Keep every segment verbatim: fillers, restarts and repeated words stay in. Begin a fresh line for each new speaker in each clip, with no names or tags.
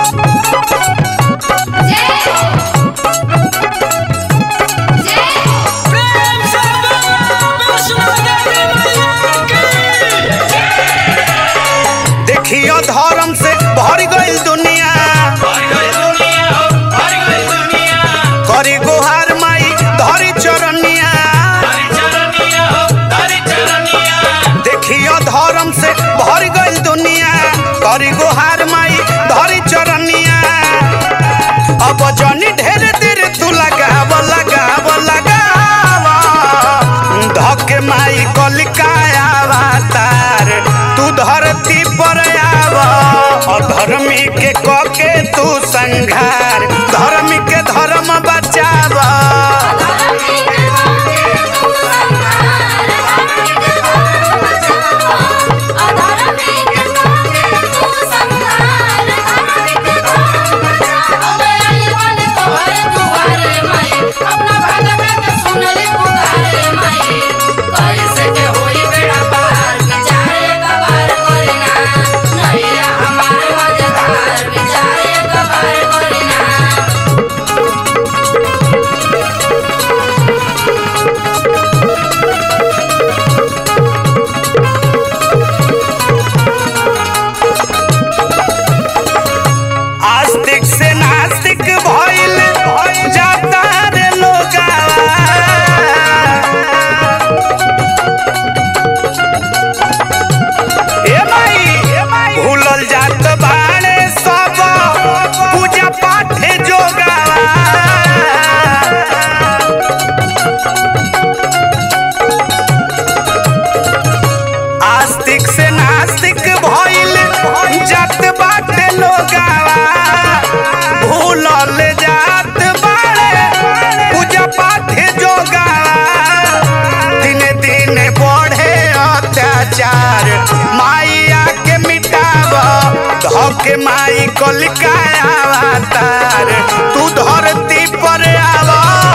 धर्म से भर गई दुनिया करी गुहार माई धरी चरनिया देखियो धर्म से भर गई दुनिया करी गुहार माई धरी चरनिया अब जनी ढेर देर तू लगाव लगाव लगाव धके माई कलिकाया तार तू धरती पर धर्मी के कके तू संघार धर्मी के धर्म बचाव आस्तिक से नास्तिक भइल जाता रे लोगावा ए माई भूलल जात बाड़े सब पूजा पाठ जोगावा आस्तिक से नास्तिक भइल जात बाटे लोगावा भूलल जात बाड़े पूजा पाठ जोगावा दिन दिन बढ़े अत्याचार माइया के मिटाव धके माई कलिकाया तार तू धरती पर आव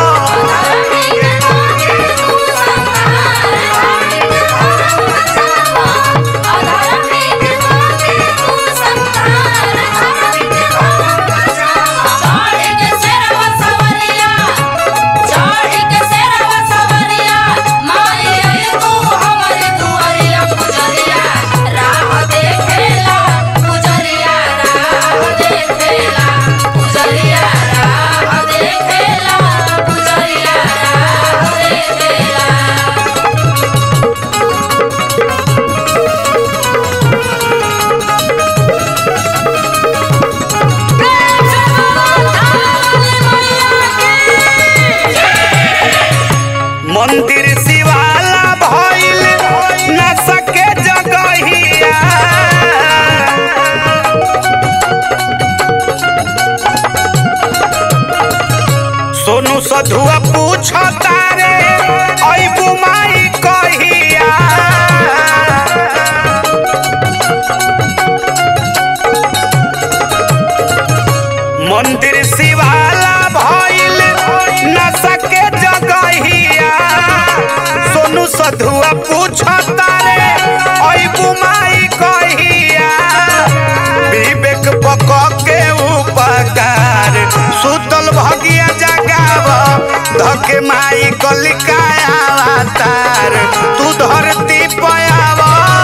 मंदिर शिवाला भइल न सके जगहिया सोनू सधुआ पूछता रे अइबू माई कहिया मंदिर शिवाला भइल न सके जगहिया सोनू सधुआ पूछता रे अइबू माई कहिया विवेक पक के उपकार सुतल भगिया जगाव धके माई कलिकाया तार तू धरती पयावा।